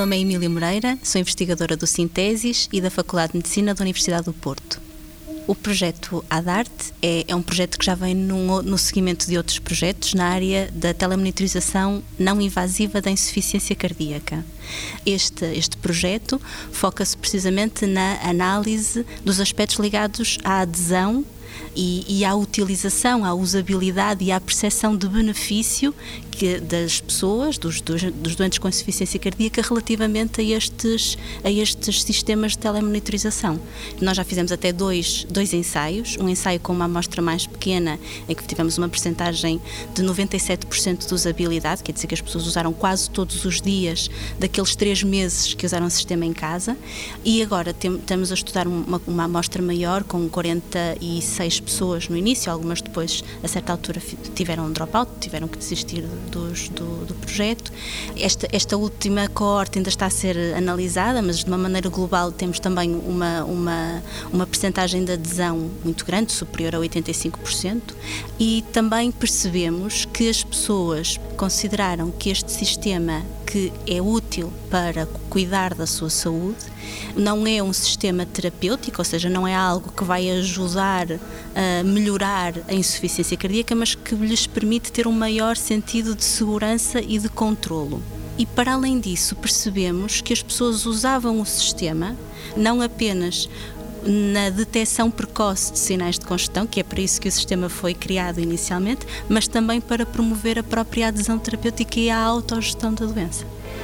nome é Emília Moreira, sou investigadora do Sintesis e da Faculdade de Medicina da Universidade do Porto. O projeto ADART é um projeto que já vem no seguimento de outros projetos na área da telemonitorização não invasiva da insuficiência cardíaca. Este projeto foca-se precisamente na análise dos aspectos ligados à adesão e à utilização, à usabilidade e à percepção de benefício das pessoas, dos doentes com insuficiência cardíaca, relativamente a estes sistemas de telemonitorização. Nós já fizemos até dois ensaios, um ensaio com uma amostra mais pequena, em que tivemos uma percentagem de 97% de usabilidade, quer dizer que as pessoas usaram quase todos os dias daqueles 3 meses que usaram o sistema em casa, e agora estamos a estudar uma amostra maior, com 46 pessoas no início, algumas depois, a certa altura, tiveram um dropout, tiveram que desistir do projeto. Esta última coorte ainda está a ser analisada, mas de uma maneira global temos também uma percentagem de adesão muito grande, superior a 85%, e também percebemos que as pessoas consideraram que este sistema, que é útil para cuidar da sua saúde, não é um sistema terapêutico, ou seja, não é algo que vai ajudar a melhorar a insuficiência cardíaca, mas que lhes permite ter um maior sentido de segurança e de controlo. E para além disso, percebemos que as pessoas usavam o sistema não apenas na detecção precoce de sinais de congestão, que é para isso que o sistema foi criado inicialmente, mas também para promover a própria adesão terapêutica e a autogestão da doença.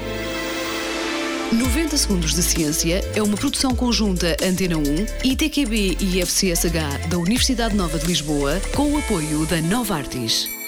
90 Segundos de Ciência é uma produção conjunta Antena 1, ITQB e FCSH da Universidade Nova de Lisboa, com o apoio da Novartis.